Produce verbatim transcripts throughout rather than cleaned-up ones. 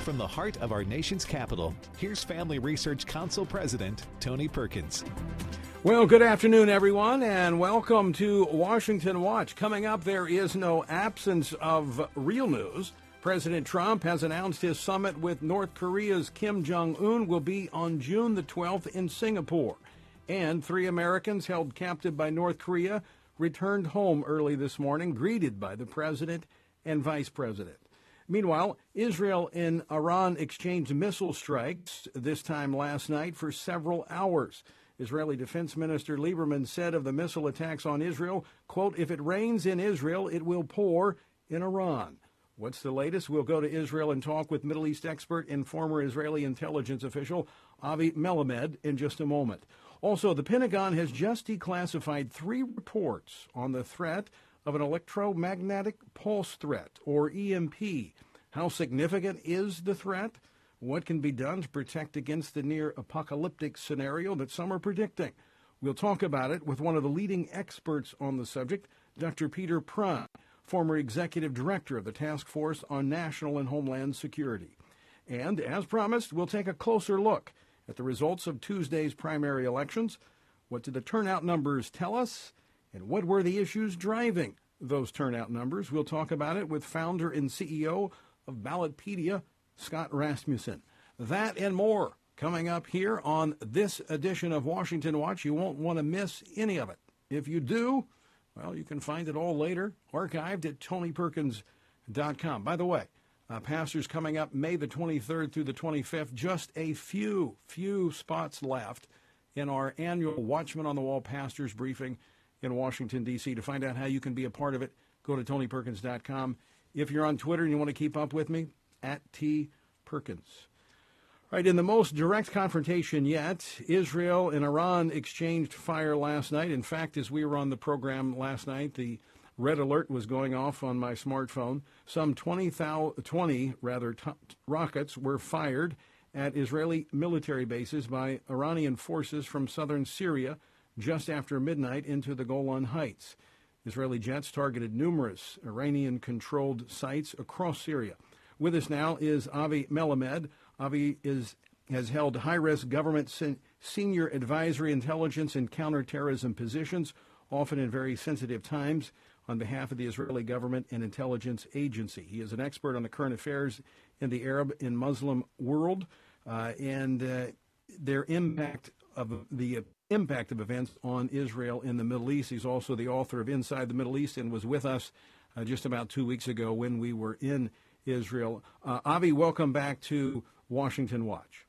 from the heart of our nation's capital, here's Family Research Council President Tony Perkins. Well, good afternoon, everyone, and welcome to Washington Watch. Coming up, there is no absence of real news. President Trump has announced his summit with North Korea's Kim Jong-un will be on June the twelfth in Singapore. And three Americans held captive by North Korea returned home early this morning, greeted by the president and vice president. Meanwhile, Israel and Iran exchanged missile strikes, this time last night, for several hours. Israeli Defense Minister Lieberman said of the missile attacks on Israel, quote, "If it rains in Israel, it will pour in Iran." What's the latest? We'll go to Israel and talk with Middle East expert and former Israeli intelligence official Avi Melamed in just a moment. Also, the Pentagon has just declassified three reports on the threat of an electromagnetic pulse threat, or E M P. How significant is the threat? What can be done to protect against the near-apocalyptic scenario that some are predicting? We'll talk about it with one of the leading experts on the subject, Doctor Peter Prawn, former executive director of the Task Force on National and Homeland Security. And, as promised, we'll take a closer look at the results of Tuesday's primary elections. What did the turnout numbers tell us? And what were the issues driving those turnout numbers? We'll talk about it with founder and C E O of Ballotpedia, Scott Rasmussen. That and more coming up here on this edition of Washington Watch. You won't want to miss any of it. If you do, well, you can find it all later, archived at tony perkins dot com. By the way, uh, pastors coming up May the twenty-third through the twenty-fifth, just a few, few spots left in our annual Watchman on the Wall Pastors Briefing in Washington, D C. To find out how you can be a part of it, go to tony perkins dot com. If you're on Twitter and you want to keep up with me, at T Perkins. Right, in the most direct confrontation yet, Israel and Iran exchanged fire last night. In fact, as we were on the program last night, the red alert was going off on my smartphone. Some twenty, twenty rather, t- rockets were fired at Israeli military bases by Iranian forces from southern Syria just after midnight into the Golan Heights. Israeli jets targeted numerous Iranian-controlled sites across Syria. With us now is Avi Melamed. Avi is has held high-risk government sen- senior advisory, intelligence, and counterterrorism positions, often in very sensitive times, on behalf of the Israeli government and intelligence agency. He is an expert on the current affairs in the Arab and Muslim world uh, and uh, their impact of the impact of events on Israel in the Middle East. He's also the author of Inside the Middle East and was with us uh, just about two weeks ago when we were in Israel. Uh, Avi, welcome back to Washington Watch.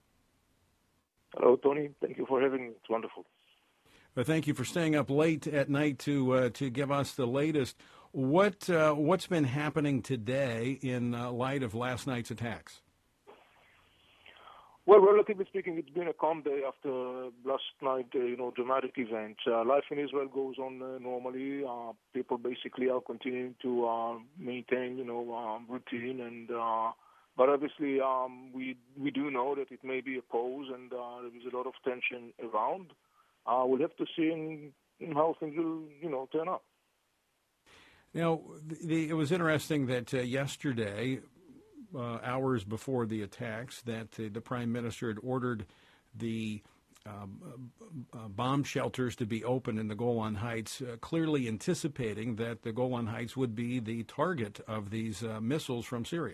Hello, Tony. Thank you for having me. It's wonderful. Well, thank you for staying up late at night to uh, to give us the latest. What uh, what's been happening today in uh, light of last night's attacks? Well, relatively speaking, it's been a calm day after last night, uh, you know, dramatic event. Uh, life in Israel goes on uh, normally. Uh, people basically are continuing to uh, maintain, you know, um, routine, and uh, but obviously um, we we do know that it may be a pause, and uh, there is a lot of tension around. Uh, we'll have to see in, in how things will, you know, turn out. Now, the, it was interesting that uh, yesterday, uh, hours before the attacks, that uh, the Prime Minister had ordered the um, uh, bomb shelters to be open in the Golan Heights, uh, clearly anticipating that the Golan Heights would be the target of these uh, missiles from Syria.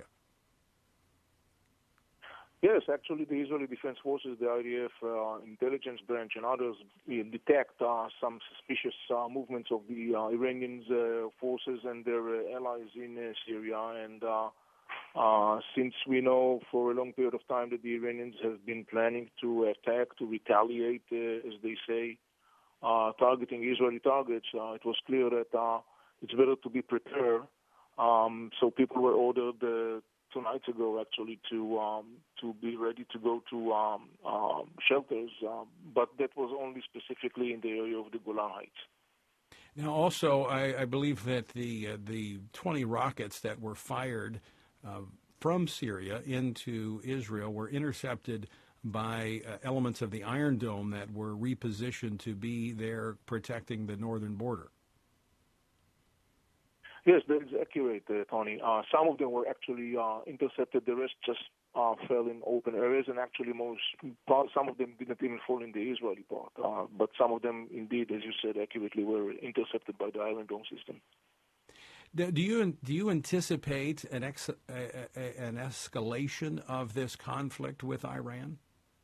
Yes, actually, the Israeli Defense Forces, the I D F uh, intelligence branch, and others uh, detect uh, some suspicious uh, movements of the uh, Iranian uh, forces and their uh, allies in uh, Syria. And uh, uh, since we know for a long period of time that the Iranians have been planning to attack, to retaliate, uh, as they say, uh, targeting Israeli targets, uh, it was clear that uh, it's better to be prepared. Um, so people were ordered uh, two nights ago, actually, to um, to be ready to go to um, um, shelters, um, but that was only specifically in the area of the Golan Heights. Now, also, I, I believe that the uh, the twenty rockets that were fired uh, from Syria into Israel were intercepted by uh, elements of the Iron Dome that were repositioned to be there protecting the northern border. Yes, that is accurate, uh, Tony. Uh, some of them were actually uh, intercepted. The rest just uh, fell in open areas, and actually most some of them didn't even fall in the Israeli part. Uh, but some of them, indeed, as you said accurately, were intercepted by the Iron Dome system. Do you do you anticipate an ex, a, a, an escalation of this conflict with Iran?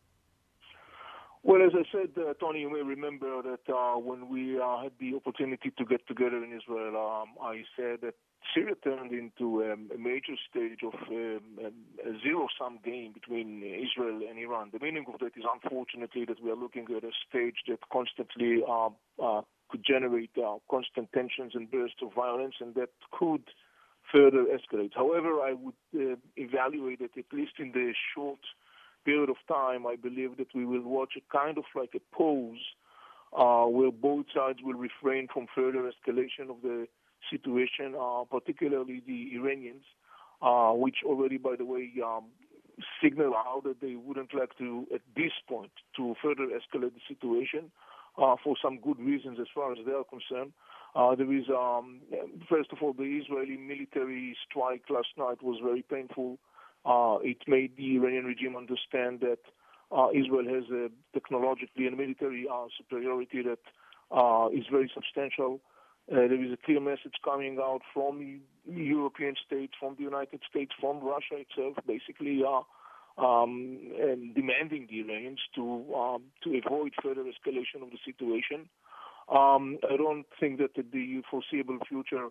Well, as I said, uh, Tony, you may remember that uh, when we uh, had the opportunity to get together in Israel, um, I said that Syria turned into um, a major stage of um, a zero-sum game between Israel and Iran. The meaning of that is, unfortunately, that we are looking at a stage that constantly uh, uh, could generate uh, constant tensions and bursts of violence, and that could further escalate. However, I would uh, evaluate it, at least in the short period of time. I believe that we will watch a kind of like a pause uh, where both sides will refrain from further escalation of the situation, uh, particularly the Iranians, uh, which already, by the way, um, signal out that they wouldn't like to, at this point, to further escalate the situation uh, for some good reasons as far as they are concerned. Uh, there is, um, first of all, the Israeli military strike last night was very painful. Uh, it made the Iranian regime understand that uh, Israel has a technologically and military uh, superiority that uh, is very substantial. Uh, there is a clear message coming out from the European states, from the United States, from Russia itself, basically uh, um, and demanding the Iranians to um, to avoid further escalation of the situation. Um, I don't think that in the foreseeable future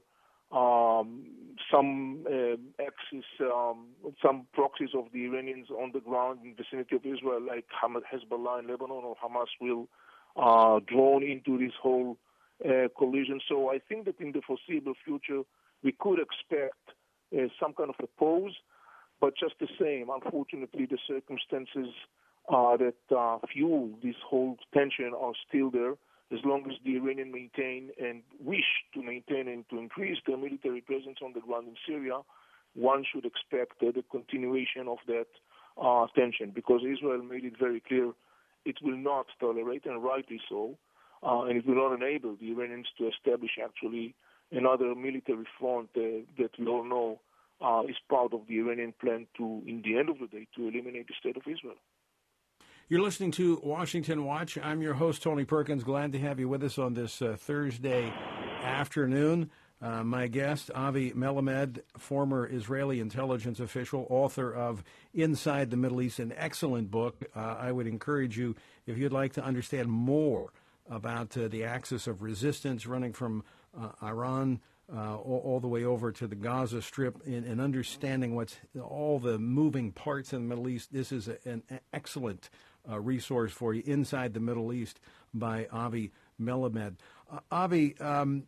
Um, some uh, axis, um, some proxies of the Iranians on the ground in the vicinity of Israel, like Hamas, Hezbollah in Lebanon or Hamas, will uh, drawn into this whole uh, collision. So I think that in the foreseeable future, we could expect uh, some kind of a pause, but just the same, unfortunately, the circumstances uh, that uh, fuel this whole tension are still there. As long as the Iranians maintain and wish to maintain and to increase their military presence on the ground in Syria, one should expect uh, the continuation of that uh, tension, because Israel made it very clear it will not tolerate, and rightly so, uh, and it will not enable the Iranians to establish actually another military front uh, that we all know uh, is part of the Iranian plan to, in the end of the day, to eliminate the state of Israel. You're listening to Washington Watch. I'm your host, Tony Perkins. Glad to have you with us on this uh, Thursday afternoon. Uh, my guest, Avi Melamed, former Israeli intelligence official, author of Inside the Middle East, an excellent book. Uh, I would encourage you, if you'd like to understand more about uh, the axis of resistance running from uh, Iran uh, all, all the way over to the Gaza Strip, in, in understanding what's all the moving parts in the Middle East, this is a, an excellent Uh, resource for you, Inside the Middle East by Avi Melamed. Uh, Avi, um,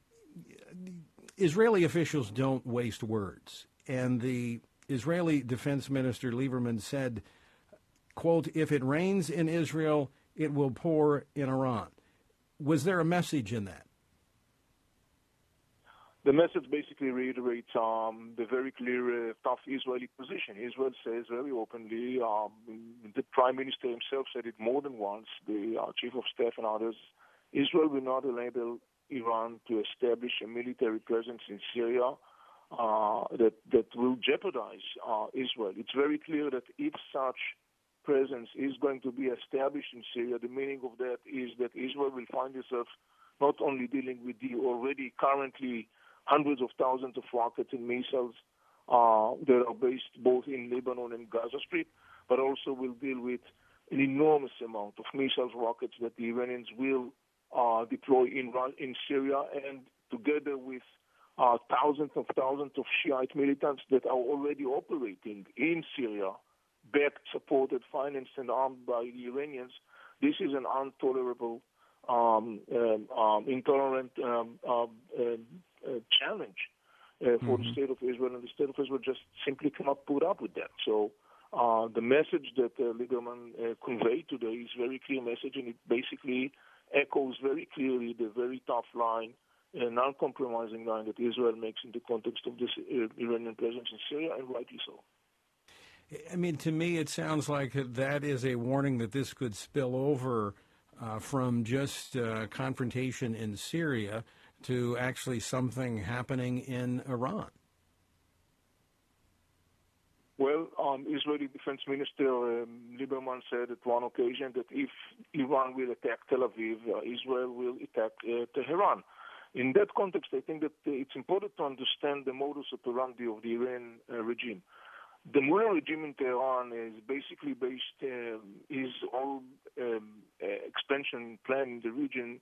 Israeli officials don't waste words, and the Israeli Defense Minister Lieberman said, quote, if it rains in Israel, it will pour in Iran. Was there a message in that? The message basically reiterates um, the very clear, uh, tough Israeli position. Israel says very openly, um, the Prime Minister himself said it more than once, the uh, Chief of Staff and others, Israel will not enable Iran to establish a military presence in Syria uh, that, that will jeopardize uh, Israel. It's very clear that if such presence is going to be established in Syria, the meaning of that is that Israel will find itself not only dealing with the already currently hundreds of thousands of rockets and missiles uh, that are based both in Lebanon and Gaza Strip, but also will deal with an enormous amount of missiles, rockets that the Iranians will uh, deploy in in Syria, and together with uh, thousands of thousands of Shiite militants that are already operating in Syria, backed, supported, financed, and armed by the Iranians. This is an intolerable, um, um, um, intolerant um, um, um, Uh, challenge uh, for mm-hmm. the state of Israel, and the state of Israel just simply cannot put up with that. So uh, the message that uh, Lieberman uh, conveyed today is a very clear message, and it basically echoes very clearly the very tough line, a non-compromising line that Israel makes in the context of this uh, Iranian presence in Syria, and rightly so. I mean, to me, it sounds like that is a warning that this could spill over uh, from just uh, confrontation in Syria to actually something happening in Iran? Well, um, Israeli Defense Minister um, Lieberman said at one occasion that if Iran will attack Tel Aviv, uh, Israel will attack uh, Tehran. In that context, I think that uh, it's important to understand the modus operandi of the Iran uh, regime. The Mullah regime in Tehran is basically based, uh, his whole um, uh, expansion plan in the region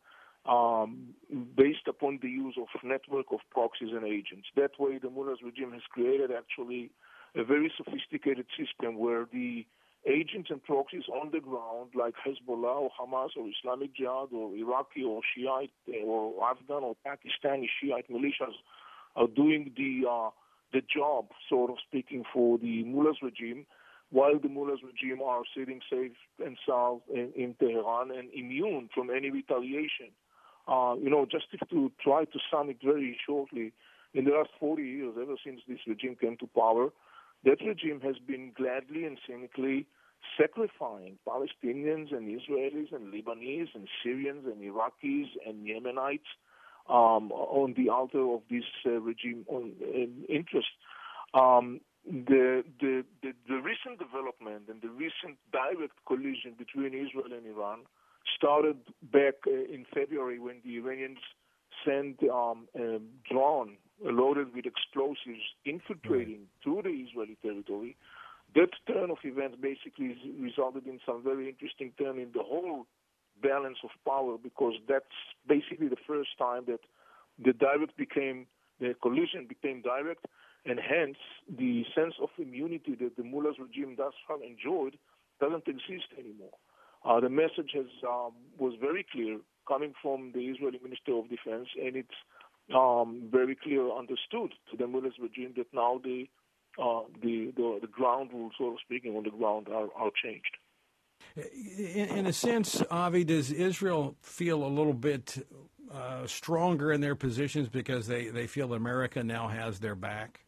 um, based upon the use of network of proxies and agents. That way, the Mullah's regime has created actually a very sophisticated system where the agents and proxies on the ground, like Hezbollah or Hamas or Islamic Jihad or Iraqi or Shiite or Afghan or Pakistani Shiite militias, are doing the uh, the job, sort of speaking, for the Mullah's regime, while the Mullah's regime are sitting safe and sound in, in Tehran and immune from any retaliation. Uh, you know, just if to try to sum it very shortly, in the last forty years, ever since this regime came to power, that regime has been gladly and cynically sacrificing Palestinians and Israelis and Lebanese and Syrians and Iraqis and Yemenites um, on the altar of this uh, regime on, uh, interest. Um, the, the, the, the recent development and the recent direct collision between Israel and Iran started back uh, in February when the Iranians sent um, a drone loaded with explosives infiltrating through the Israeli territory. That turn of events basically resulted in some very interesting turn in the whole balance of power, because that's basically the first time that the direct became, the collision became direct, and hence the sense of immunity that the Mullah's regime thus far enjoyed doesn't exist anymore. Uh, the message has um, was very clear coming from the Israeli Minister of Defense, and it's um, very clear understood to the Mullah's regime that now the, uh, the, the the ground rules, so speaking, on the ground are, are changed. In, in a sense, Avi, does Israel feel a little bit uh, stronger in their positions because they, they feel America now has their back?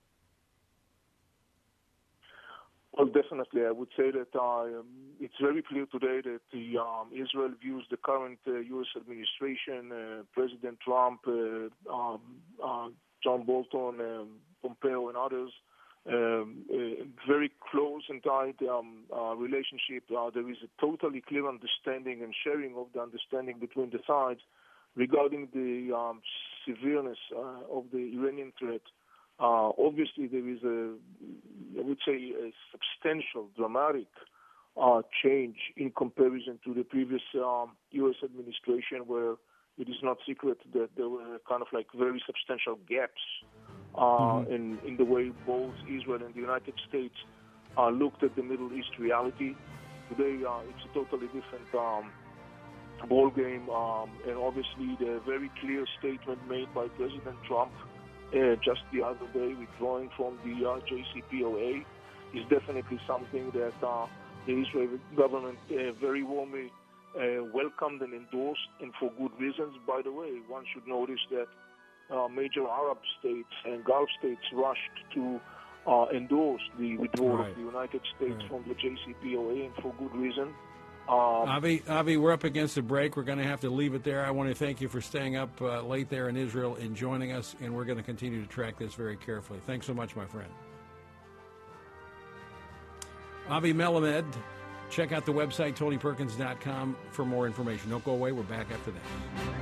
Well, definitely. I would say that uh, it's very clear today that the, um, Israel views the current uh, U S administration, uh, President Trump, uh, um, uh, John Bolton, um, Pompeo, and others, um, uh, very close and tight um, uh, relationship. Uh, there is a totally clear understanding and sharing of the understanding between the sides regarding the um, severeness uh, of the Iranian threat. Uh, obviously, there is a, I would say, a substantial, dramatic uh, change in comparison to the previous um, U S administration, where it is not secret that there were kind of like very substantial gaps uh, mm-hmm. in, in the way both Israel and the United States uh, looked at the Middle East reality. Today, uh, it's a totally different um, ball game, um, and obviously the very clear statement made by President Trump Uh, just the other day, withdrawing from the uh, J C P O A, is definitely something that uh, the Israeli government uh, very warmly uh, welcomed and endorsed, and for good reasons. By the way, one should notice that uh, major Arab states and Gulf states rushed to uh, endorse the withdrawal right. of the United States right. from the J C P O A, and for good reason. Um, Avi, Avi, we're up against the break. We're going to have to leave it there. I want to thank you for staying up uh, late there in Israel and joining us, and we're going to continue to track this very carefully. Thanks so much, my friend. Avi Melamed, check out the website, Tony Perkins dot com, for more information. Don't go away. We're back after this.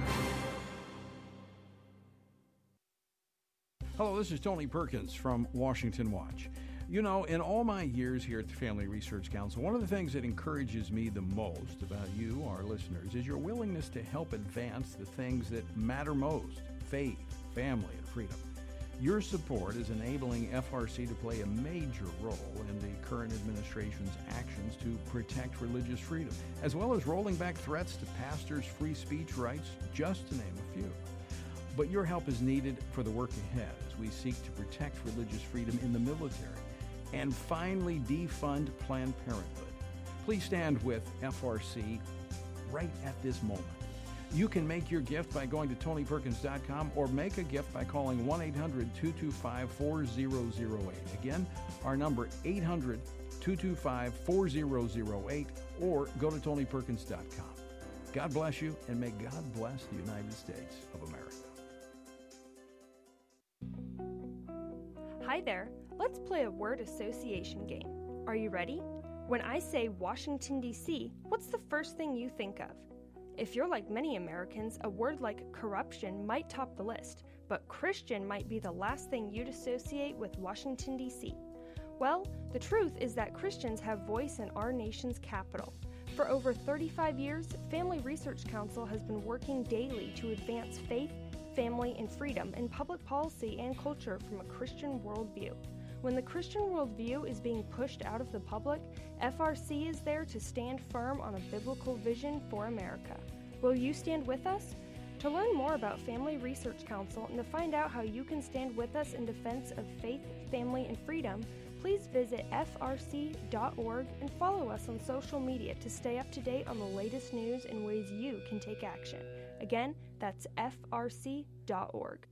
Hello, this is Tony Perkins from Washington Watch. You know, in all my years here at the Family Research Council, one of the things that encourages me the most about you, our listeners, is your willingness to help advance the things that matter most: faith, family, and freedom. Your support is enabling F R C to play a major role in the current administration's actions to protect religious freedom, as well as rolling back threats to pastors' free speech rights, just to name a few. But your help is needed for the work ahead as we seek to protect religious freedom in the military and finally defund Planned Parenthood. Please stand with F R C right at this moment. You can make your gift by going to Tony Perkins dot com or make a gift by calling one eight hundred two two five four zero zero eight. Again, our number eight hundred two two five four zero zero eight, or go to Tony Perkins dot com. God bless you, and may God bless the United States of America. Hi there. Let's play a word association game. Are you ready? When I say Washington, D C, what's the first thing you think of? If you're like many Americans, a word like corruption might top the list, but Christian might be the last thing you'd associate with Washington, D C. Well, the truth is that Christians have voice in our nation's capital. For over thirty-five years, Family Research Council has been working daily to advance faith, family, and freedom in public policy and culture from a Christian worldview. When the Christian worldview is being pushed out of the public, F R C is there to stand firm on a biblical vision for America. Will you stand with us? To learn more about Family Research Council and to find out how you can stand with us in defense of faith, family, and freedom, please visit F R C dot org and follow us on social media to stay up to date on the latest news and ways you can take action. Again, that's F R C dot org.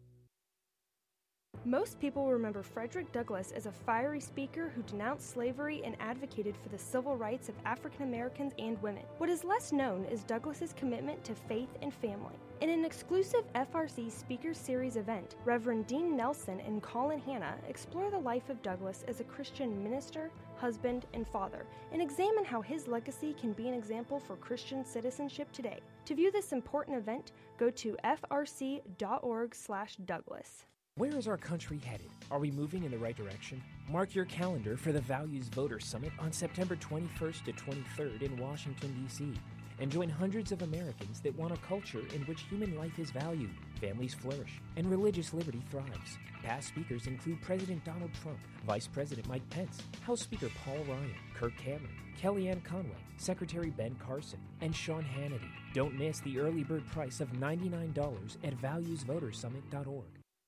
Most people remember Frederick Douglass as a fiery speaker who denounced slavery and advocated for the civil rights of African Americans and women. What is less known is Douglass's commitment to faith and family. In an exclusive F R C Speaker Series event, Reverend Dean Nelson and Colin Hanna explore the life of Douglass as a Christian minister, husband, and father, and examine how his legacy can be an example for Christian citizenship today. To view this important event, go to F R C dot org slash Douglass. Where is our country headed? Are we moving in the right direction? Mark your calendar for the Values Voter Summit on September twenty-first to twenty-third in Washington, D C and join hundreds of Americans that want a culture in which human life is valued, families flourish, and religious liberty thrives. Past speakers include President Donald Trump, Vice President Mike Pence, House Speaker Paul Ryan, Kirk Cameron, Kellyanne Conway, Secretary Ben Carson, and Sean Hannity. Don't miss the early bird price of ninety-nine dollars at values voter summit dot org.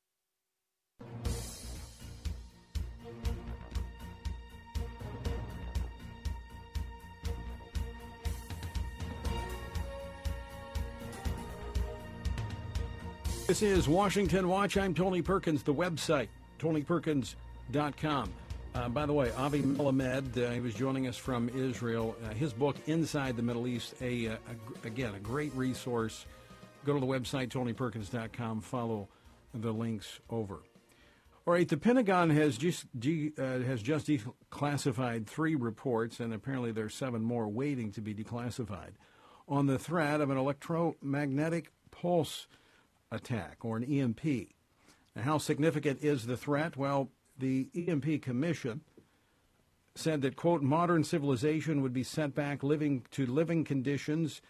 This is Washington Watch. I'm Tony Perkins. The website, tony perkins dot com. Uh, by the way, Avi Melamed, uh, he was joining us from Israel. Uh, his book, Inside the Middle East, a, a, a again, a great resource. Go to the website, tony perkins dot com. Follow the links over. All right, the Pentagon has just de, uh, has just declassified three reports, and apparently there are seven more waiting to be declassified, on the threat of an electromagnetic pulse attack, or an E M P. Now, how significant is the threat? Well, the E M P Commission said that, quote, modern civilization would be set back living to living conditions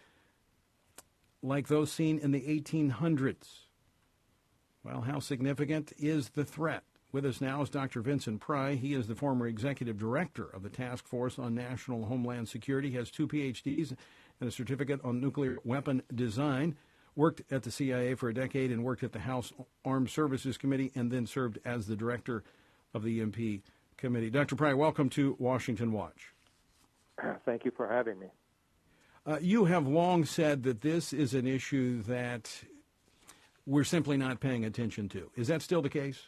like those seen in the eighteen hundreds. Well, how significant is the threat? With us now is Doctor Vincent Pry. He is the former executive director of the Task Force on National Homeland Security. He has two P H Ds and a certificate on nuclear weapon design. Worked at the C I A for a decade and worked at the House Armed Services Committee and then served as the director of the E M P Committee. Doctor Pry, welcome to Washington Watch. Thank you for having me. Uh, you have long said that this is an issue that we're simply not paying attention to. Is that still the case?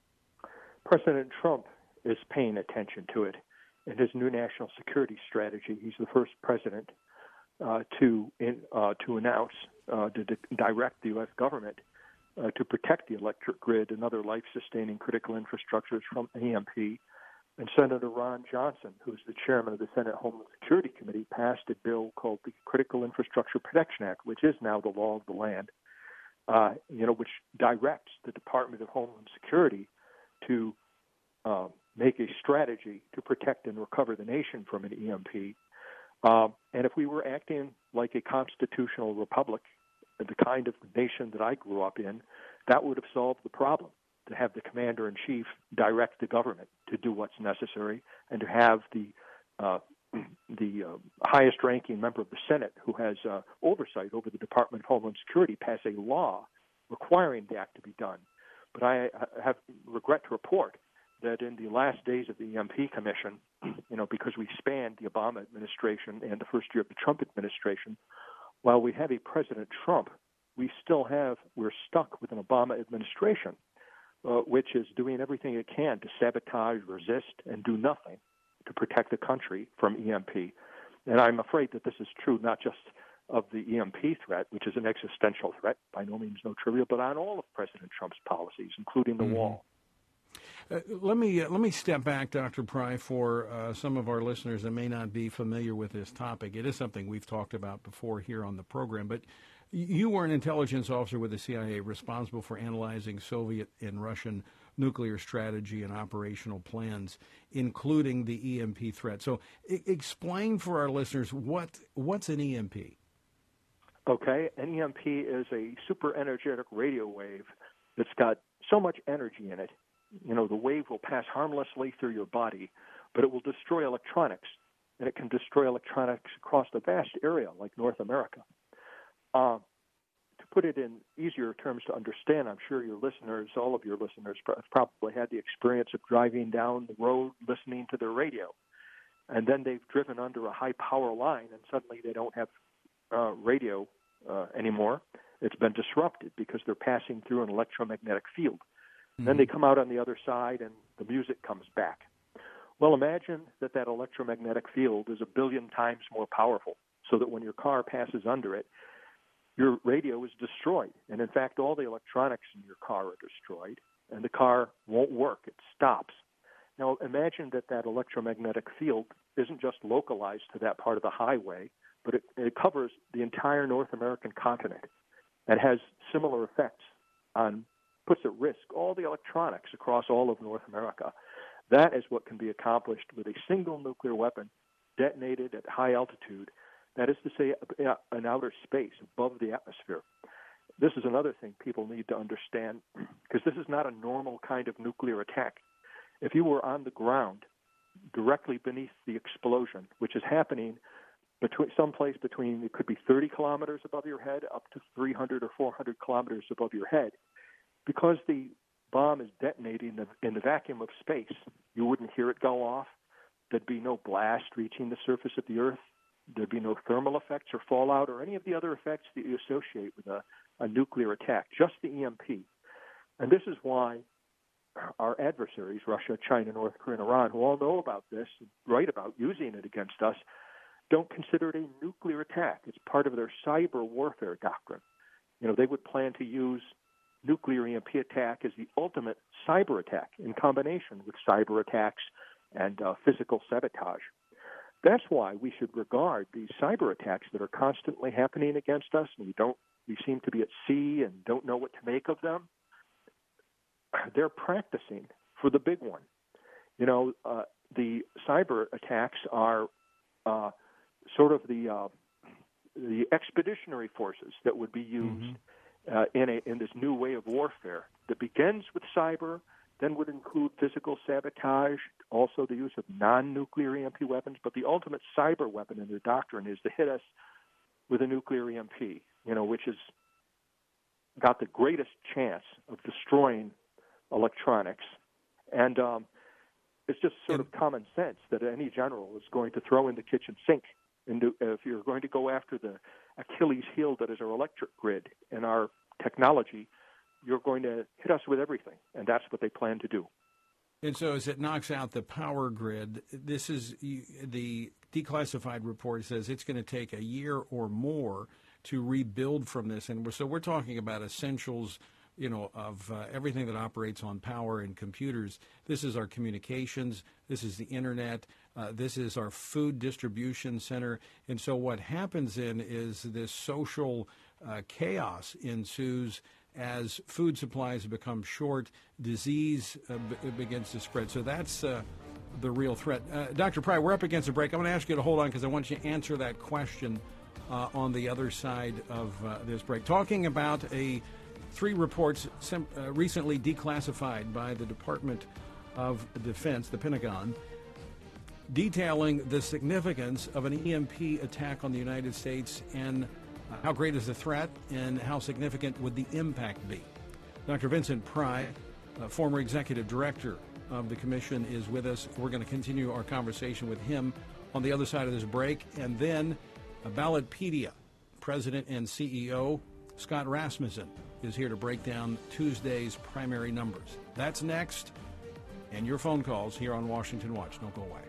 President Trump is paying attention to it. In his new national security strategy, he's the first president uh, to in, uh, to announce, uh, to di- direct the U S government uh, to protect the electric grid and other life-sustaining critical infrastructures from E M P. And Senator Ron Johnson, who's the chairman of the Senate Homeland Security Committee, passed a bill called the Critical Infrastructure Protection Act, which is now the law of the land, uh, you know, which directs the Department of Homeland Security to uh, make a strategy to protect and recover the nation from an E M P. Um, and if we were acting like a constitutional republic, the kind of nation that I grew up in, that would have solved the problem, to have the commander-in-chief direct the government to do what's necessary and to have the uh, the uh, highest-ranking member of the Senate, who has uh, oversight over the Department of Homeland Security, pass a law requiring the act to be done. But I have regret to report that in the last days of the E M P Commission, you know, because we spanned the Obama administration and the first year of the Trump administration, while we have a President Trump, we still have, we're stuck with an Obama administration, uh, which is doing everything it can to sabotage, resist, and do nothing to protect the country from E M P. And I'm afraid that this is true not just of the E M P threat, which is an existential threat, by no means no trivial, but on all of President Trump's policies, including the mm-hmm. wall. Uh, let me uh, let me step back, Doctor Pry, for uh, some of our listeners that may not be familiar with this topic. It is something we've talked about before here on the program, but you were an intelligence officer with the C I A responsible for analyzing Soviet and Russian nuclear strategy and operational plans, including the E M P threat. So I- explain for our listeners what what's an E M P. Okay, an E M P is a super energetic radio wave that's got so much energy in it. You know, the wave will pass harmlessly through your body, but it will destroy electronics, and it can destroy electronics across a vast area like North America. Uh, to put it in easier terms to understand, I'm sure your listeners, all of your listeners, have probably had the experience of driving down the road listening to their radio, and then they've driven under a high power line, and suddenly they don't have uh, radio uh, anymore. It's been disrupted because they're passing through an electromagnetic field. Mm-hmm. Then they come out on the other side, and the music comes back. Well, imagine that that electromagnetic field is a billion times more powerful, so that when your car passes under it, your radio is destroyed. And in fact, all the electronics in your car are destroyed, and the car won't work. It stops. Now, imagine that that electromagnetic field isn't just localized to that part of the highway, but it, it covers the entire North American continent and has similar effects on, puts at risk all the electronics across all of North America. That is what can be accomplished with a single nuclear weapon detonated at high altitude. That is to say, in outer space, above the atmosphere. This is another thing people need to understand, because this is not a normal kind of nuclear attack. If you were on the ground directly beneath the explosion, which is happening between someplace between, it could be thirty kilometers above your head up to three hundred or four hundred kilometers above your head, because the bomb is detonating in the vacuum of space, you wouldn't hear it go off. There'd be no blast reaching the surface of the Earth. There'd be no thermal effects or fallout or any of the other effects that you associate with a, a nuclear attack, just the E M P. And this is why our adversaries, Russia, China, North Korea, and Iran, who all know about this and write about using it against us, don't consider it a nuclear attack. It's part of their cyber warfare doctrine. You know, they would plan to use nuclear E M P attack as the ultimate cyber attack in combination with cyber attacks and uh, physical sabotage. That's why we should regard these cyber attacks that are constantly happening against us, and we don't, we seem to be at sea and don't know what to make of them. They're practicing for the big one. You know, uh, the cyber attacks are uh, sort of the uh, the expeditionary forces that would be used mm-hmm. uh, in a in this new way of warfare that begins with cyber, then would include physical sabotage, also the use of non-nuclear E M P weapons, but the ultimate cyber weapon in their doctrine is to hit us with a nuclear E M P, you know, which has got the greatest chance of destroying electronics. And um, it's just sort of common sense that any general is going to throw in the kitchen sink. And if you're going to go after the Achilles heel that is our electric grid and our technology, you're going to hit us with everything, and that's what they plan to do. And so as it knocks out the power grid, this is the declassified report says it's going to take a year or more to rebuild from this. And we're, so we're talking about essentials, you know, of uh, everything that operates on power and computers. This is our communications. This is the Internet. Uh, this is our food distribution center. And so what happens then is this social uh, chaos ensues as food supplies become short, disease uh, b- begins to spread. So that's uh, the real threat. Uh, Doctor Pry, we're up against a break. I'm going to ask you to hold on because I want you to answer that question uh, on the other side of uh, this break. Talking about a three reports sem- uh, recently declassified by the Department of Defense, the Pentagon, detailing the significance of an E M P attack on the United States and uh, how great is the threat and how significant would the impact be. Doctor Vincent Pry, uh, former executive director of the commission, is with us. We're going to continue our conversation with him on the other side of this break. And then uh, Ballotpedia president and C E O Scott Rasmussen is here to break down Tuesday's primary numbers. That's next. And your phone calls here on Washington Watch. Don't go away.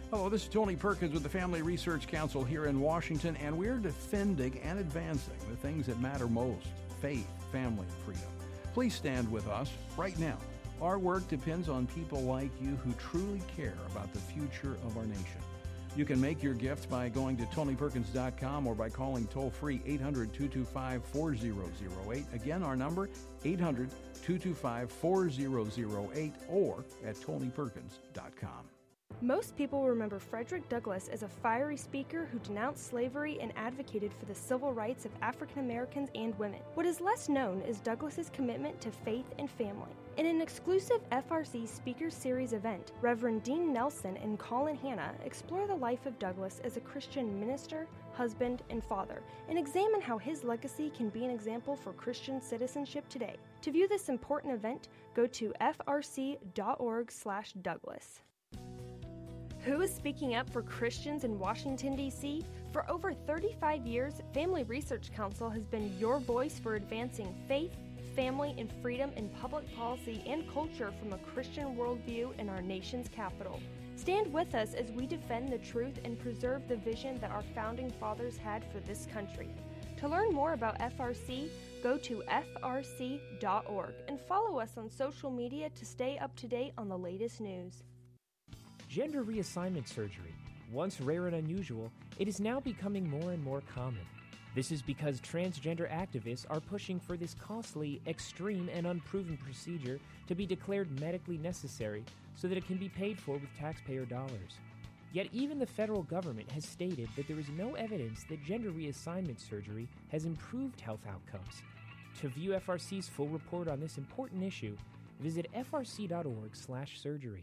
Hello, this is Tony Perkins with the Family Research Council here in Washington, and we're defending and advancing the things that matter most: faith, family, and freedom. Please stand with us right now. Our work depends on people like you who truly care about the future of our nation. You can make your gift by going to tony perkins dot com or by calling toll-free eight hundred, two two five, four zero zero eight. Again, our number, eight hundred, two two five, four zero zero eight, or at tony perkins dot com. Most people remember Frederick Douglass as a fiery speaker who denounced slavery and advocated for the civil rights of African Americans and women. What is less known is Douglass's commitment to faith and family. In an exclusive F R C Speaker Series event, Reverend Dean Nelson and Colin Hanna explore the life of Douglass as a Christian minister, husband, and father, and examine how his legacy can be an example for Christian citizenship today. To view this important event, go to f r c dot org slash Douglass. Who is speaking up for Christians in Washington, D C? For over thirty-five years, Family Research Council has been your voice for advancing faith, family, and freedom in public policy and culture from a Christian worldview in our nation's capital. Stand with us as we defend the truth and preserve the vision that our founding fathers had for this country. To learn more about F R C, go to f r c dot org and follow us on social media to stay up to date on the latest news. Gender reassignment surgery. Once rare and unusual, it is now becoming more and more common. This is because transgender activists are pushing for this costly, extreme, and unproven procedure to be declared medically necessary so that it can be paid for with taxpayer dollars. Yet even the federal government has stated that there is no evidence that gender reassignment surgery has improved health outcomes. To view F R C's full report on this important issue, visit f r c dot org slash surgery.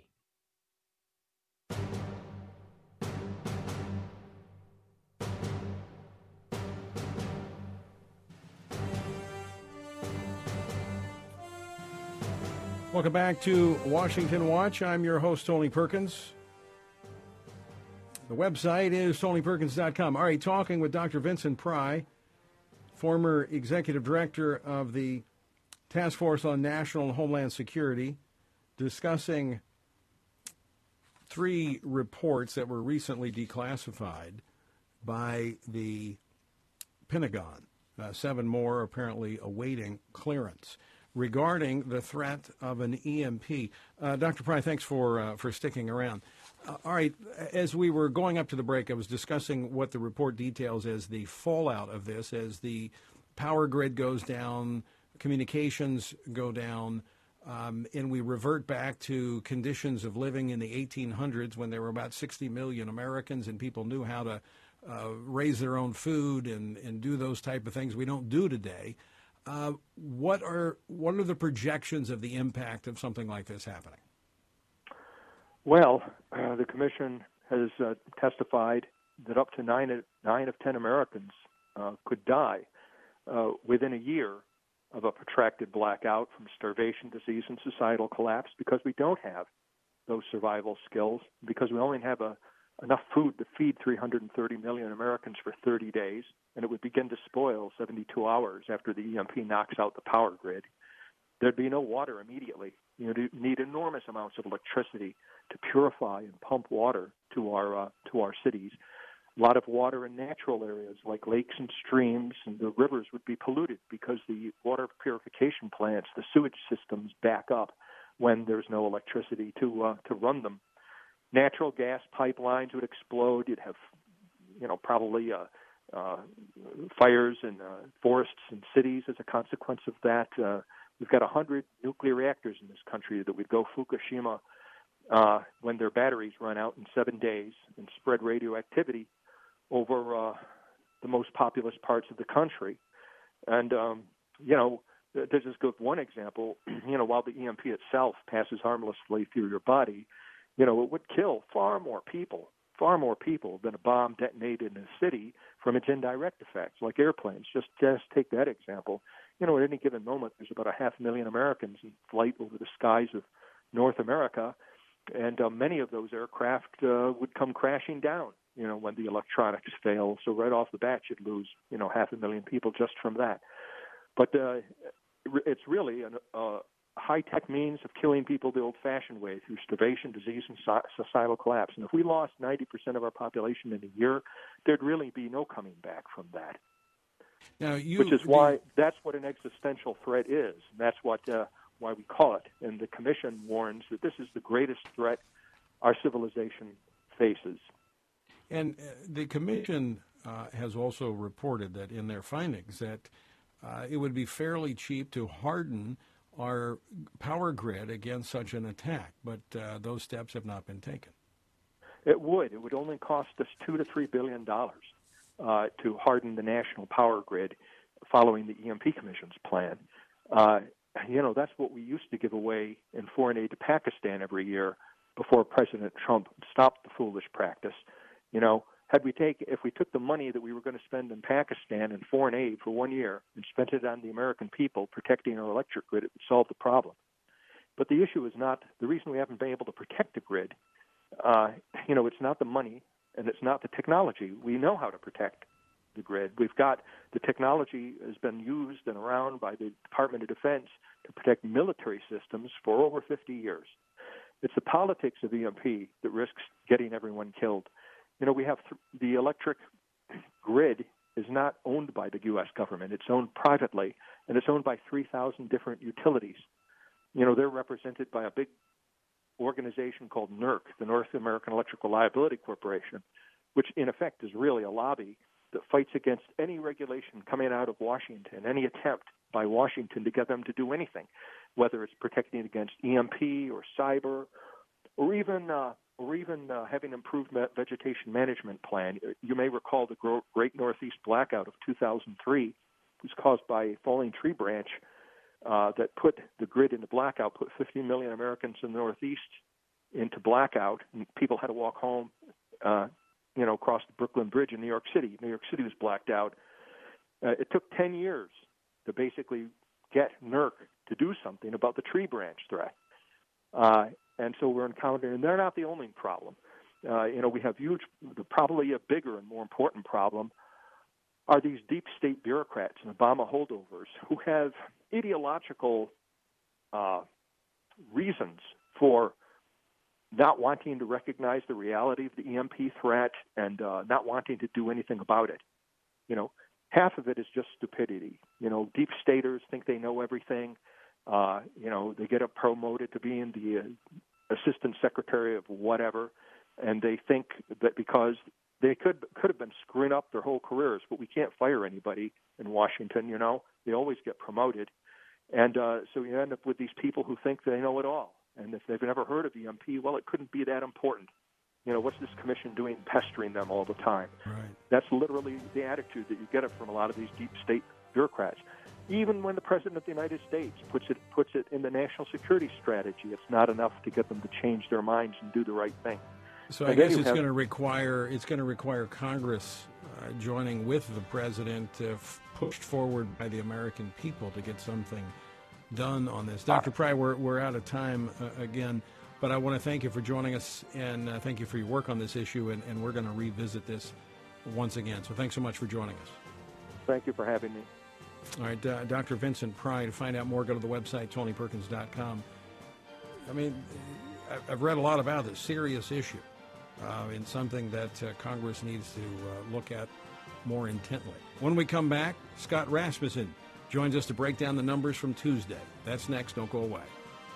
Welcome back to Washington Watch. I'm your host, Tony Perkins. The website is tony perkins dot com. All right, talking with Doctor Vincent Pry, former executive director of the Task Force on National and Homeland Security, discussing three reports that were recently declassified by the Pentagon. Uh, seven more apparently awaiting clearance regarding the threat of an E M P. Uh, Doctor Pry, thanks for uh, for sticking around. Uh, all right, as we were going up to the break, I was discussing what the report details as the fallout of this, as the power grid goes down, communications go down, um, and we revert back to conditions of living in the eighteen hundreds when there were about sixty million Americans and people knew how to uh, raise their own food and, and do those type of things we don't do today. Uh, what are what are the projections of the impact of something like this happening? Well, uh, the commission has uh, testified that up to nine, nine of ten Americans uh, could die uh, within a year of a protracted blackout from starvation, disease, and societal collapse because we don't have those survival skills, because we only have a, enough food to feed three hundred thirty million Americans for thirty days, and it would begin to spoil seventy-two hours after the E M P knocks out the power grid. There'd be no water immediately. You know, you need enormous amounts of electricity to purify and pump water to our uh, to our cities. A lot of water in natural areas like lakes and streams, and the rivers would be polluted because the water purification plants, the sewage systems back up when there's no electricity to uh, to run them. Natural gas pipelines would explode. You'd have, you know, probably uh, uh, fires in uh, forests and cities as a consequence of that. Uh, we've got one hundred nuclear reactors in this country that would go Fukushima uh, when their batteries run out in seven days and spread radioactivity over uh, the most populous parts of the country. And, um, you know, to just give one example, you know, while the E M P itself passes harmlessly through your body, you know, it would kill far more people, far more people than a bomb detonated in a city from its indirect effects, like airplanes. Just, just take that example. You know, at any given moment, there's about a half million Americans in flight over the skies of North America, and uh, many of those aircraft uh, would come crashing down, you know, when the electronics fail. So right off the bat, you'd lose, you know, half a million people just from that. But uh, it's really an, uh, high-tech means of killing people the old-fashioned way, through starvation, disease, and societal collapse. And if we lost ninety percent of our population in a year, there'd really be no coming back from that. Now, you, Which is why that's what an existential threat is. That's what uh, why we call it. And the Commission warns that this is the greatest threat our civilization faces. And uh, the Commission uh, has also reported that in their findings that uh, it would be fairly cheap to harden our power grid against such an attack, but uh, those steps have not been taken. It would. It would only cost us two to three billion dollars uh, to harden the national power grid, following the E M P Commission's plan. Uh, you know, that's what we used to give away in foreign aid to Pakistan every year before President Trump stopped the foolish practice. You know, had we take if we took the money that we were going to spend in Pakistan in foreign aid for one year and spent it on the American people protecting our electric grid, it would solve the problem. But the issue is not the reason we haven't been able to protect the grid. Uh, you know, it's not the money and it's not the technology. We know how to protect the grid. We've got the technology has been used and around by the Department of Defense to protect military systems for over fifty years. It's the politics of E M P that risks getting everyone killed. You know, we have th- the electric grid is not owned by the U S government. It's owned privately, and it's owned by three thousand different utilities. You know, they're represented by a big organization called NERC, the North American Electrical Liability Corporation, which in effect is really a lobby that fights against any regulation coming out of Washington, any attempt by Washington to get them to do anything, whether it's protecting against E M P or cyber, or even uh, or even uh, having improved vegetation management plan. You may recall the Great Northeast Blackout of two thousand three was caused by a falling tree branch uh, that put the grid into blackout, put fifty million Americans in the Northeast into blackout, and people had to walk home, uh, you know, across the Brooklyn Bridge in New York City. New York City was blacked out. Uh, it took ten years to basically get NERC to do something about the tree branch threat. Uh, and so we're encountering, and they're not the only problem. Uh, you know, we have huge, probably a bigger and more important problem are these deep state bureaucrats and Obama holdovers who have ideological uh, reasons for not wanting to recognize the reality of the E M P threat and uh, not wanting to do anything about it. You know, half of it is just stupidity. You know, deep staters think they know everything. Uh, you know, they get promoted to being the uh, assistant secretary of whatever, and they think that because they could could have been screwing up their whole careers, but we can't fire anybody in Washington. You know, they always get promoted, and uh, so you end up with these people who think they know it all. And if they've never heard of E M P, well, it couldn't be that important. You know, what's this commission doing pestering them all the time? Right. That's literally the attitude that you get from a lot of these deep state bureaucrats. Even when the President of the United States puts it puts it in the national security strategy, it's not enough to get them to change their minds and do the right thing. So I and guess it's have, going to require it's going to require Congress uh, joining with the President, uh, f- pushed forward by the American people to get something done on this. Doctor Pry, we're, we're out of time uh, again, but I want to thank you for joining us, and uh, thank you for your work on this issue, and, and we're going to revisit this once again. So thanks so much for joining us. Thank you for having me. All right, uh, Doctor Vincent Pry. To find out more, go to the website, tony perkins dot com. I mean, I've read a lot about this serious issue, uh, and something that uh, Congress needs to uh, look at more intently. When we come back, Scott Rasmussen joins us to break down the numbers from Tuesday. That's next. Don't go away.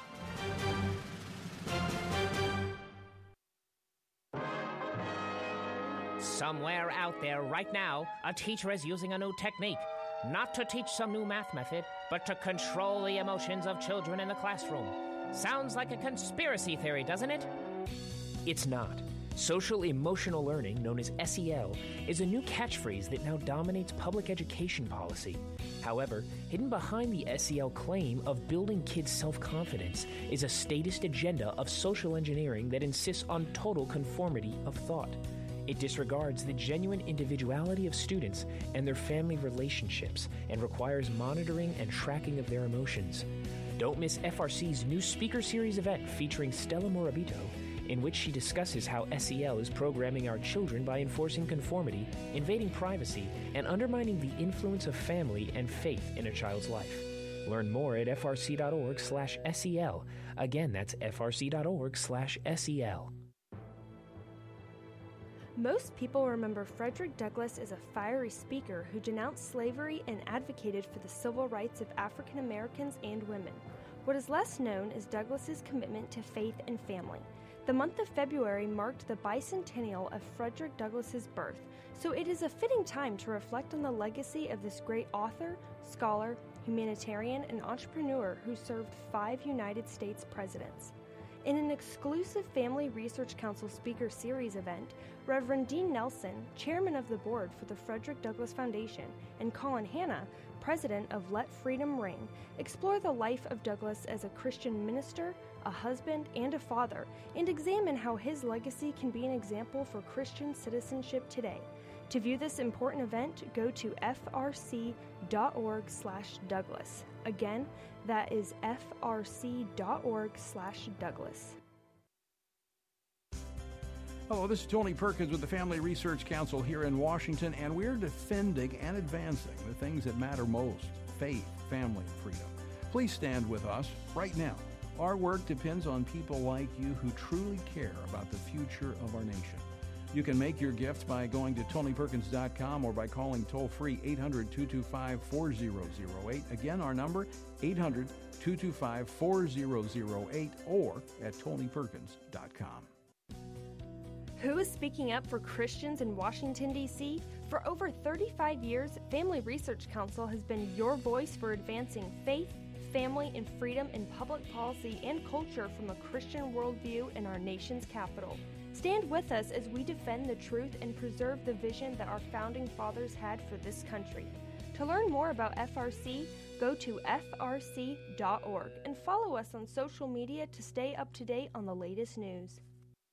Somewhere out there right now, a teacher is using a new technique. Not to teach some new math method, but to control the emotions of children in the classroom. Sounds like a conspiracy theory, doesn't it? It's not. Social Emotional Learning, known as S E L, is a new catchphrase that now dominates public education policy. However, hidden behind the S E L claim of building kids' self-confidence is a statist agenda of social engineering that insists on total conformity of thought. It disregards the genuine individuality of students and their family relationships and requires monitoring and tracking of their emotions. Don't miss F R C's new Speaker Series event featuring Stella Morabito, in which she discusses how S E L is programming our children by enforcing conformity, invading privacy, and undermining the influence of family and faith in a child's life. Learn more at f r c dot org slash S E L. Again, that's f r c dot org slash S E L. Most people remember Frederick Douglass as a fiery speaker who denounced slavery and advocated for the civil rights of African Americans and women. What is less known is Douglass's commitment to faith and family. The month of February marked the bicentennial of Frederick Douglass's birth, so it is a fitting time to reflect on the legacy of this great author, scholar, humanitarian, and entrepreneur who served five United States presidents. In an exclusive Family Research Council Speaker Series event, Reverend Dean Nelson, chairman of the board for the Frederick Douglass Foundation, and Colin Hanna, president of Let Freedom Ring, explore the life of Douglass as a Christian minister, a husband, and a father, and examine how his legacy can be an example for Christian citizenship today. To view this important event, go to f r c dot org slash Douglass. Again, that is f r c dot org slash Douglass. Hello, this is Tony Perkins with the Family Research Council here in Washington, and we're defending and advancing the things that matter most: faith, family, freedom. Please stand with us right now. Our work depends on people like you who truly care about the future of our nation. You can make your gift by going to tony perkins dot com or by calling toll-free eight hundred, two two five, four zero zero eight. Again, our number, eight hundred, two two five, four zero zero eight, or at tony perkins dot com. Who is speaking up for Christians in Washington, D C? For over thirty-five years, Family Research Council has been your voice for advancing faith, family, and freedom in public policy and culture from a Christian worldview in our nation's capital. Stand with us as we defend the truth and preserve the vision that our founding fathers had for this country. To learn more about F R C, go to f r c dot org and follow us on social media to stay up to date on the latest news.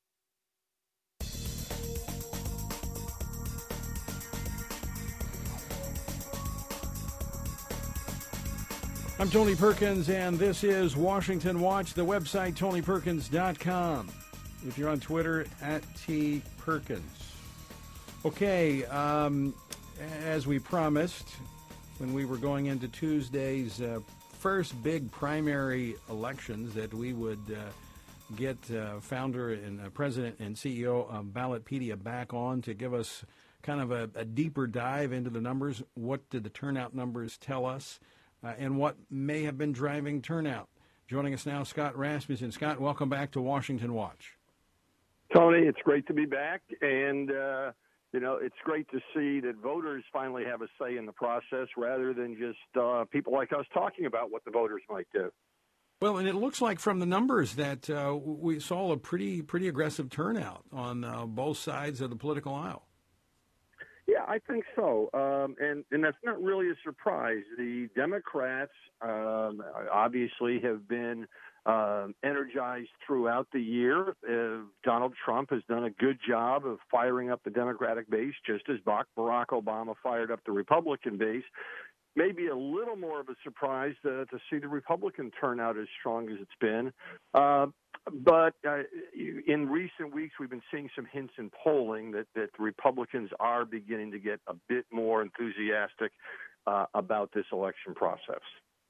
I'm Tony Perkins, and this is Washington Watch, the website tony perkins dot com. If you're on Twitter, at T Perkins. Okay, um, as we promised when we were going into Tuesday's uh, first big primary elections, that we would uh, get uh, founder and uh, president and C E O of Ballotpedia back on to give us kind of a, a deeper dive into the numbers. What did the turnout numbers tell us, uh, and what may have been driving turnout? Joining us now, Scott Rasmussen. Scott, welcome back to Washington Watch. Tony, it's great to be back, and, uh, you know, it's great to see that voters finally have a say in the process rather than just uh, people like us talking about what the voters might do. Well, and it looks like from the numbers that uh, we saw a pretty pretty aggressive turnout on uh, both sides of the political aisle. Yeah, I think so, um, and, and that's not really a surprise. The Democrats um, obviously have been Uh, energized throughout the year. Uh, Donald Trump has done a good job of firing up the Democratic base, just as Barack Obama fired up the Republican base. Maybe a little more of a surprise uh, to see the Republican turnout as strong as it's been. Uh, but uh, in recent weeks, we've been seeing some hints in polling that, that the Republicans are beginning to get a bit more enthusiastic uh, about this election process.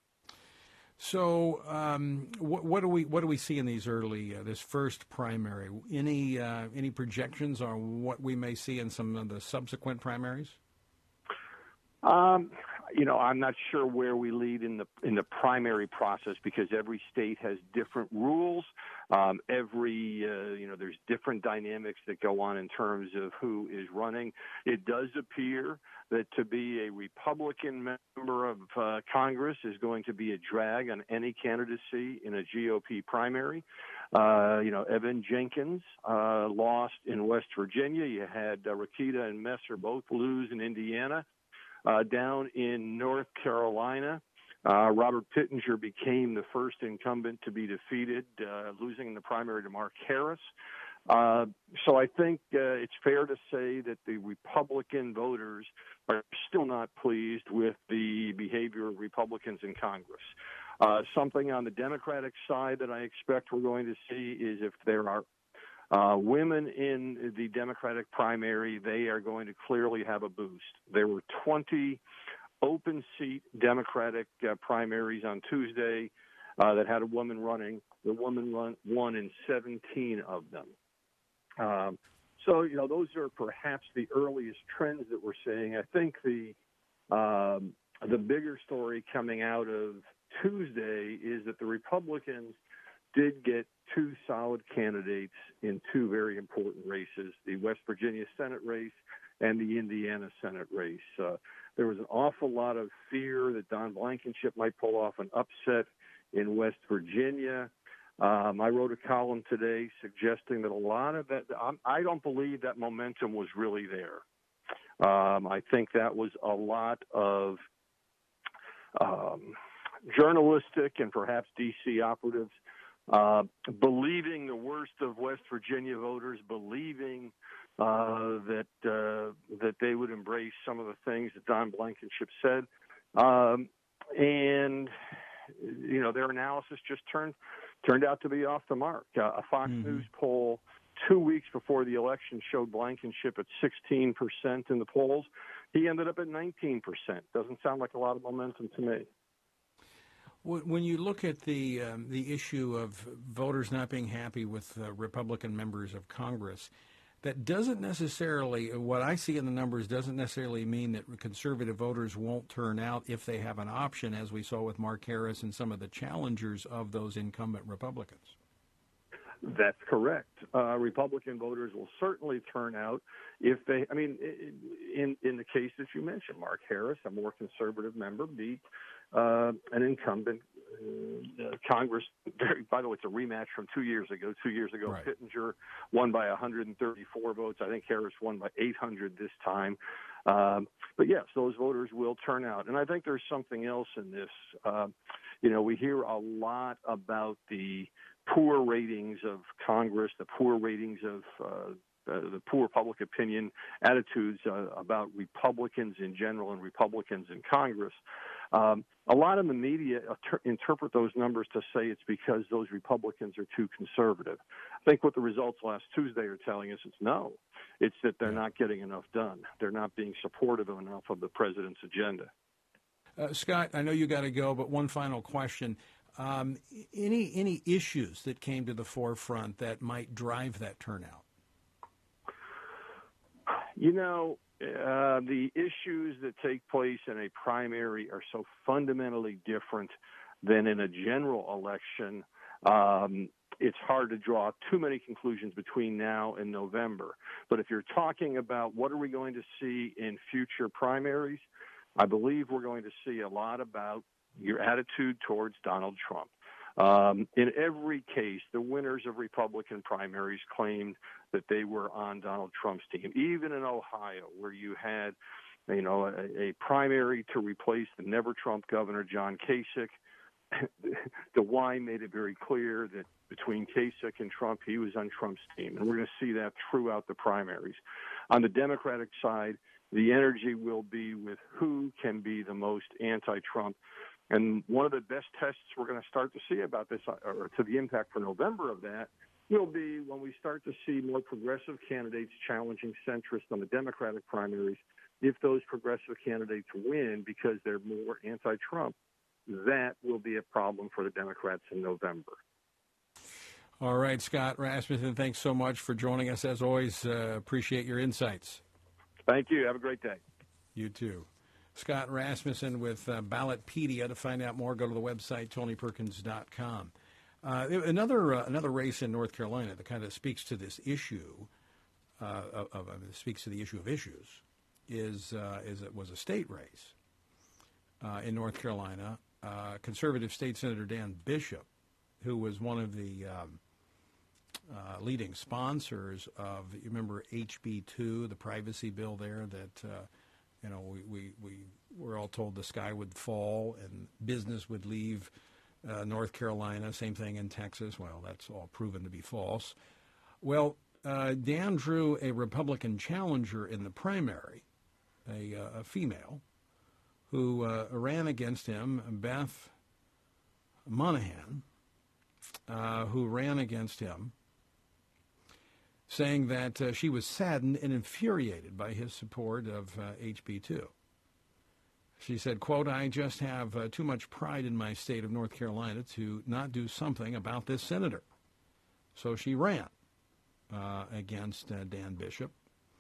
So, um, what, what do we what do we see in these early uh, this first primary? Any uh, any projections on what we may see in some of the subsequent primaries? Um, you know, I'm not sure where we lead in the in the primary process because every state has different rules. Um, every uh, you know, there's different dynamics that go on in terms of who is running. It does appear that to be a Republican member of uh, Congress is going to be a drag on any candidacy in a G O P primary. Uh, you know, Evan Jenkins uh, lost in West Virginia. You had uh, Rakita and Messer both lose in Indiana. Uh, down in North Carolina, uh, Robert Pittenger became the first incumbent to be defeated, uh, losing in the primary to Mark Harris. Uh, so I think uh, it's fair to say that the Republican voters are still not pleased with the behavior of Republicans in Congress. Uh, something on the Democratic side that I expect we're going to see is if there are Uh, women in the Democratic primary, they are going to clearly have a boost. There were twenty open seat Democratic uh, primaries on Tuesday uh, that had a woman running. The woman run, won in seventeen of them. Um, so, you know, those are perhaps the earliest trends that we're seeing. I think the um, the bigger story coming out of Tuesday is that the Republicans did get two solid candidates in two very important races, the West Virginia Senate race and the Indiana Senate race. Uh, there was an awful lot of fear that Don Blankenship might pull off an upset in West Virginia. Um, I wrote a column today suggesting that a lot of that, I'm, I don't believe that momentum was really there. Um, I think that was a lot of um, journalistic and perhaps D C operatives uh, believing the worst of West Virginia voters, believing uh, that uh, that they would embrace some of the things that Don Blankenship said, um, and you know their analysis just turned turned out to be off the mark. Uh, a Fox mm-hmm. News poll two weeks before the election showed Blankenship at sixteen percent in the polls. He ended up at nineteen percent. Doesn't sound like a lot of momentum to me. When you look at the um, the issue of voters not being happy with uh, Republican members of Congress, that doesn't necessarily, what I see in the numbers doesn't necessarily mean that conservative voters won't turn out if they have an option, as we saw with Mark Harris and some of the challengers of those incumbent Republicans. That's correct. Uh, Republican voters will certainly turn out if they, I mean, in in the case that you mentioned, Mark Harris, a more conservative member, beat uh, an incumbent uh, Congress. By the way, it's a rematch from two years ago. Two years ago, right. Pittenger won by one hundred thirty-four votes. I think Harris won by eight hundred this time. Um, but yes, those voters will turn out. And I think there's something else in this. Uh, you know, we hear a lot about the poor ratings of Congress, the poor ratings of uh, uh, the poor public opinion attitudes uh, about Republicans in general and Republicans in Congress. Um, a lot of the media inter- interpret those numbers to say it's because those Republicans are too conservative. I think what the results last Tuesday are telling us is no. It's that they're not getting enough done. They're not being supportive enough of the president's agenda. Uh, Scott, I know you got to go, but one final question. Um, any any issues that came to the forefront that might drive that turnout? You know, uh, the issues that take place in a primary are so fundamentally different than in a general election. Um, it's hard to draw too many conclusions between now and November. But if you're talking about what are we going to see in future primaries, I believe we're going to see a lot about your attitude towards Donald Trump. Um, in every case, the winners of Republican primaries claimed that they were on Donald Trump's team. Even in Ohio, where you had, you know, a, a primary to replace the never-Trump governor, John Kasich, DeWine made it very clear that between Kasich and Trump, he was on Trump's team. And we're going to see that throughout the primaries. On the Democratic side, the energy will be with who can be the most anti-Trump. And one of the best tests we're going to start to see about this, or to the impact for November of that, will be when we start to see more progressive candidates challenging centrists on the Democratic primaries. If those progressive candidates win because they're more anti-Trump, that will be a problem for the Democrats in November. All right, Scott Rasmussen, thanks so much for joining us. As always, uh, appreciate your insights. Thank you. Have a great day. You too. Scott Rasmussen with uh, Ballotpedia. To find out more, go to the website, tony perkins dot com. Uh, another uh, another race in North Carolina that kind of speaks to this issue, uh, of, of, speaks to the issue of issues, is, uh, is it was a state race uh, in North Carolina. Uh, conservative State Senator Dan Bishop, who was one of the um, uh, leading sponsors of, you remember H B two, the privacy bill there that, uh, you know, we, we, we were all told the sky would fall and business would leave uh, North Carolina. Same thing in Texas. Well, that's all proven to be false. Well, uh, Dan drew a Republican challenger in the primary, a, uh, a female, who uh, ran against him, Beth Monahan, uh, who ran against him, saying that uh, she was saddened and infuriated by his support of uh, H B two. She said, quote, I just have uh, too much pride in my state of North Carolina to not do something about this senator. So she ran uh, against uh, Dan Bishop.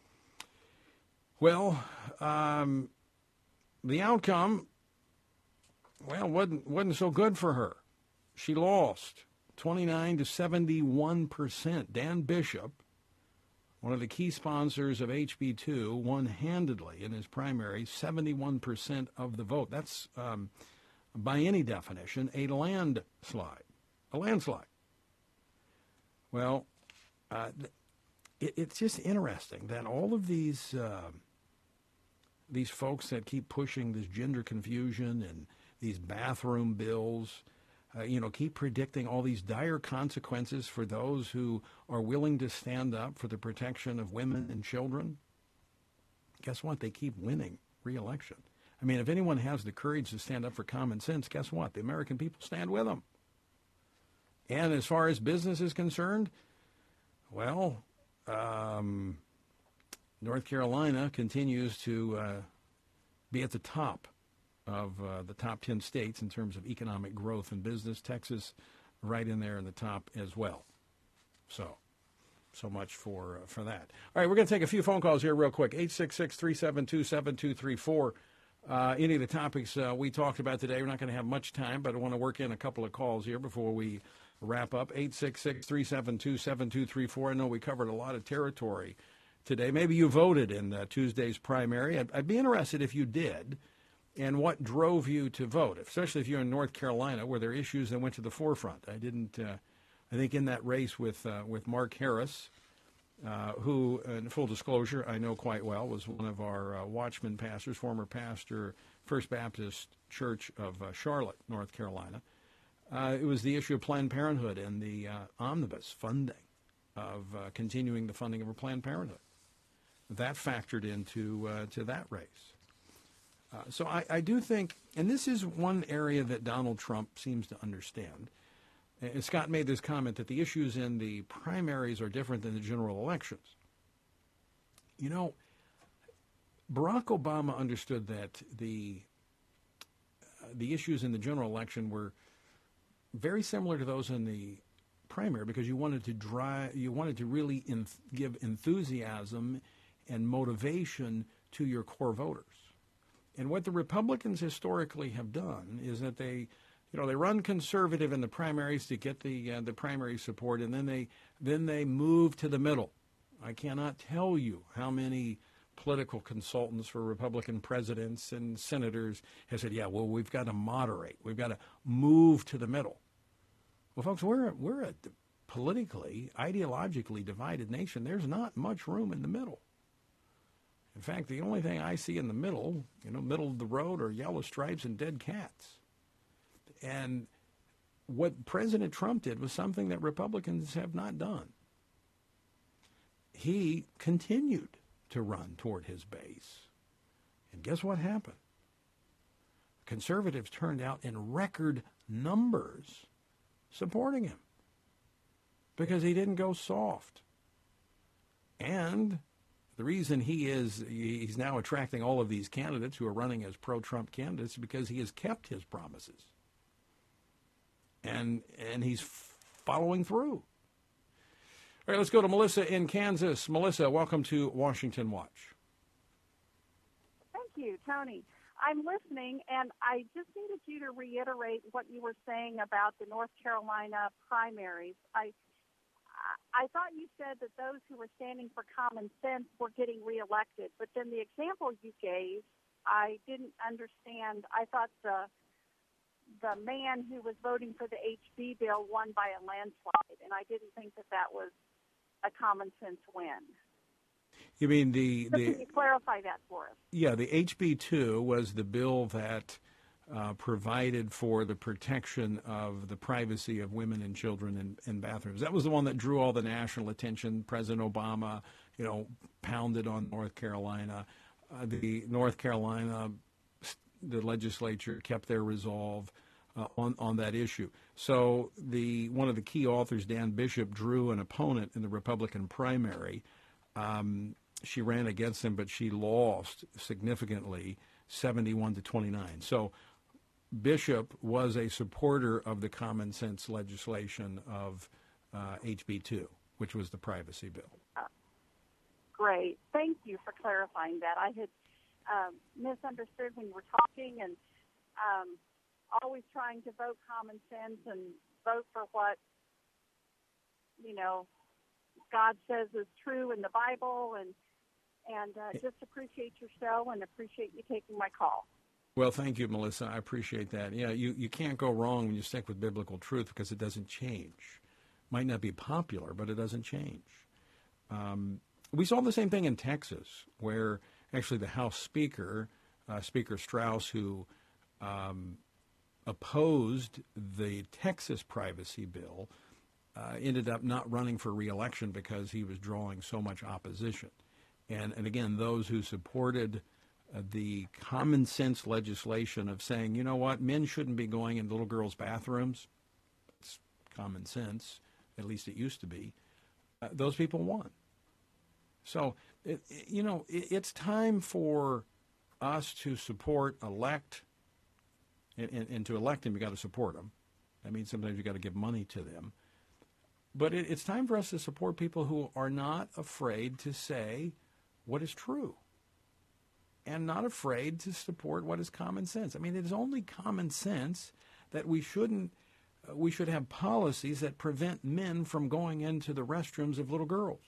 Well, um, the outcome, well, wasn't, wasn't so good for her. She lost twenty-nine to seventy-one percent. Dan Bishop, one of the key sponsors of H B two, won handedly in his primary, seventy-one percent of the vote. That's, um, by any definition, a landslide. A landslide. Well, uh, it, it's just interesting that all of these uh, these folks that keep pushing this gender confusion and these bathroom bills, uh, you know, keep predicting all these dire consequences for those who are willing to stand up for the protection of women and children. Guess what? They keep winning re-election. I mean, if anyone has the courage to stand up for common sense, guess what? The American people stand with them. And as far as business is concerned, well, um, North Carolina continues to uh, be at the top of uh, the top ten states in terms of economic growth and business. Texas right in there in the top as well. So, so much for uh, for that. All right, we're going to take a few phone calls here real quick. eight six six, three seven two, seven two three four. Uh, any of the topics uh, we talked about today, we're not going to have much time, but I want to work in a couple of calls here before we wrap up. eight six six, three seven two, seven two three four. I know we covered a lot of territory today. Maybe you voted in uh, Tuesday's primary. I'd, I'd be interested if you did and what drove you to vote, especially if you're in North Carolina where there are issues that went to the forefront. I didn't, uh, I think in that race with, uh, with Mark Harris, uh, who, in full disclosure, I know quite well, was one of our uh, Watchman pastors, former pastor, First Baptist Church of uh, Charlotte, North Carolina. Uh, it was the issue of Planned Parenthood and the uh, omnibus funding of uh, continuing the funding of Planned Parenthood. That factored into uh, to that race. Uh, so I, I do think, and this is one area that Donald Trump seems to understand. And Scott made this comment that the issues in the primaries are different than the general elections. You know, Barack Obama understood that the uh, the issues in the general election were very similar to those in the primary because you wanted to drive, you wanted to really enth- give enthusiasm and motivation to your core voters. And what the Republicans historically have done is that they, you know, they run conservative in the primaries to get the uh, the primary support, and then they then they move to the middle. I cannot tell you how many political consultants for Republican presidents and senators have said, "Yeah, well, we've got to moderate. We've got to move to the middle." Well, folks, we're we're a politically, ideologically divided nation. There's not much room in the middle. In fact, the only thing I see in the middle, you know, middle of the road, are yellow stripes and dead cats. And what President Trump did was something that Republicans have not done. He continued to run toward his base. And guess what happened? Conservatives turned out in record numbers supporting him because he didn't go soft. And the reason he is, he's now attracting all of these candidates who are running as pro-Trump candidates is because he has kept his promises. And and he's following through. All right, let's go to Melissa in Kansas. Melissa, welcome to Washington Watch. Thank you, Tony. I'm listening, and I just needed you to reiterate what you were saying about the North Carolina primaries. I I thought you said that those who were standing for common sense were getting reelected, but then the example you gave, I didn't understand. I thought the the man who was voting for the H B bill won by a landslide, and I didn't think that that was a common sense win. You mean the... So the can you clarify that for us? Yeah, the H B two was the bill that uh, provided for the protection of the privacy of women and children in, in bathrooms. That was the one that drew all the national attention. President Obama, you know, pounded on North Carolina. Uh, the North Carolina, the legislature kept their resolve uh, on, on that issue. So the one of the key authors, Dan Bishop, drew an opponent in the Republican primary. Um, she ran against him, but she lost significantly seventy-one to twenty-nine. So Bishop was a supporter of the common sense legislation of uh, H B two, which was the privacy bill. Uh, great. Thank you for clarifying that. I had um, misunderstood when you were talking, and um, always trying to vote common sense and vote for what, you know, God says is true in the Bible, and and uh, just appreciate your show and appreciate you taking my call. Well, thank you, Melissa. I appreciate that. Yeah, you, you can't go wrong when you stick with biblical truth because it doesn't change. Might not be popular, but it doesn't change. Um, we saw the same thing in Texas, where actually the House Speaker, uh, Speaker Strauss, who um, opposed the Texas privacy bill, uh, ended up not running for re-election because he was drawing so much opposition. And, and again, those who supported uh, the common sense legislation of saying, you know what, men shouldn't be going in little girls' bathrooms, it's common sense, at least it used to be, uh, those people won. So, it, it, you know, it, it's time for us to support, elect, and, and, and to elect them, you got to support them. That means sometimes you got to give money to them. But it, it's time for us to support people who are not afraid to say what is true and not afraid to support what is common sense. I mean, it is only common sense that we shouldn't, uh, we should have policies that prevent men from going into the restrooms of little girls.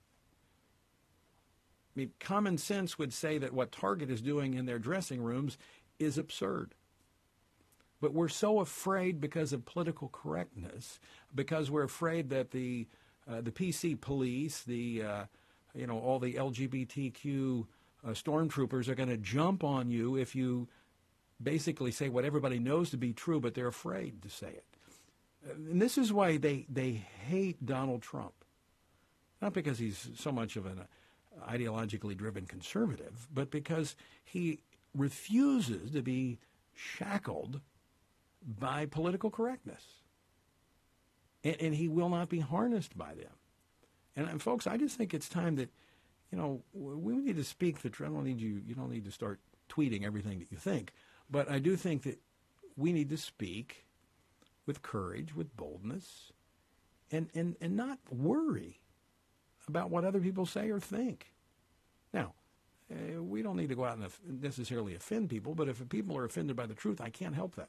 I mean, common sense would say that what Target is doing in their dressing rooms is absurd. But we're so afraid because of political correctness, because we're afraid that the uh, the P C police, the uh, you know all the L G B T Q uh, stormtroopers are going to jump on you if you basically say what everybody knows to be true, but they're afraid to say it. And this is why they they hate Donald Trump, not because he's so much of an ideologically driven conservative, but because he refuses to be shackled by political correctness. And, and he will not be harnessed by them. And, and folks, I just think it's time that, you know, we need to speak the truth. I don't need you, you don't need to start tweeting everything that you think. But I do think that we need to speak with courage, with boldness, and, and, and not worry about what other people say or think. Now, uh, we don't need to go out and necessarily offend people, but if people are offended by the truth, I can't help that.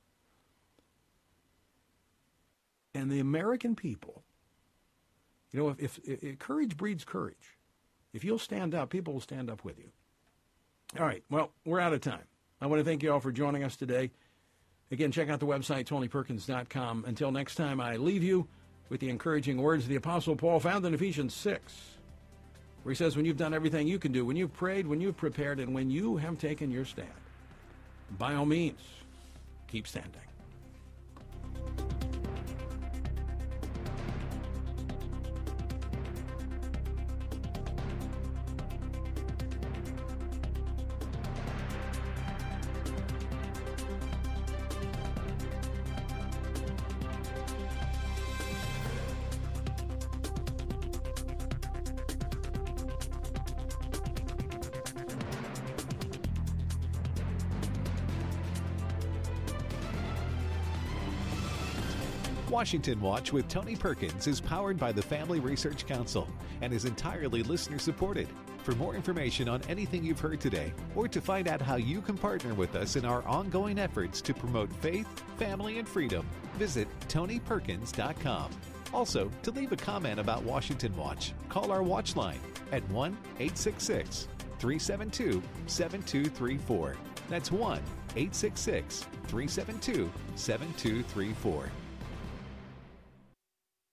And the American people, you know, if, if, if courage breeds courage, if you'll stand up, people will stand up with you. All right, well, we're out of time. I want to thank you all for joining us today. Again, check out the website, Tony Perkins dot com. Until next time, I leave you with the encouraging words of the Apostle Paul found in Ephesians six, where he says, when you've done everything you can do, when you've prayed, when you've prepared, and when you have taken your stand, by all means, keep standing. Washington Watch with Tony Perkins is powered by the Family Research Council and is entirely listener-supported. For more information on anything you've heard today, or to find out how you can partner with us in our ongoing efforts to promote faith, family, and freedom, visit Tony Perkins dot com. Also, to leave a comment about Washington Watch, call our watch line at one eight six six, three seven two, seven two three four. That's one eight six six, three seven two, seven two three four.